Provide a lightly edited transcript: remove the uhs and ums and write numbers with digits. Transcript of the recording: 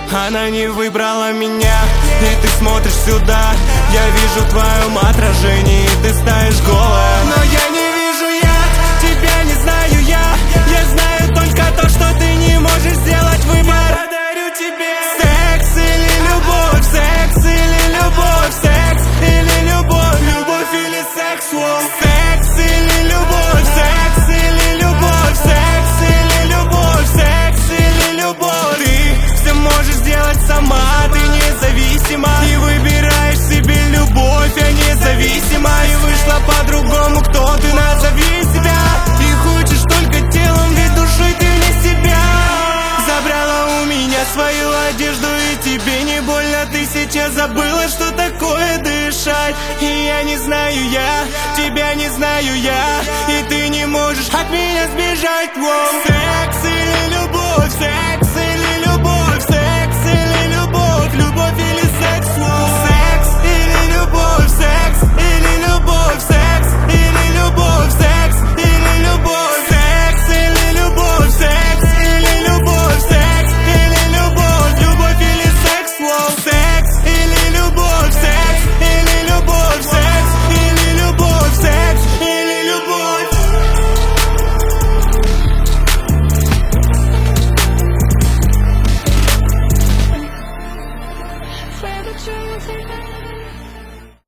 Она не выбрала меня, и ты смотришь сюда. Я вижу в твоем отражении, ты стоишь голая. Но я не вижу тебя не знаю я. Я знаю только то, что ты не можешь сделать выбор. Подарю тебе секс или любовь, секс или любовь, секс или любовь, любовь или секс, секс или любовь, секс или любовь, секс или любовь, секс или любовь. Ты все можешь сделать сама, ты независима, и выбираешь себе любовь, а независима. И вышла по-другому, кто ты, назови себя. И хочешь только телом, ведь душой ты не себя. Забрала у меня свою одежду, и тебе не больно. Ты сейчас забыла, что такое дышать. И я не знаю, я тебя не знаю я, и ты не можешь от меня сбежать. Секс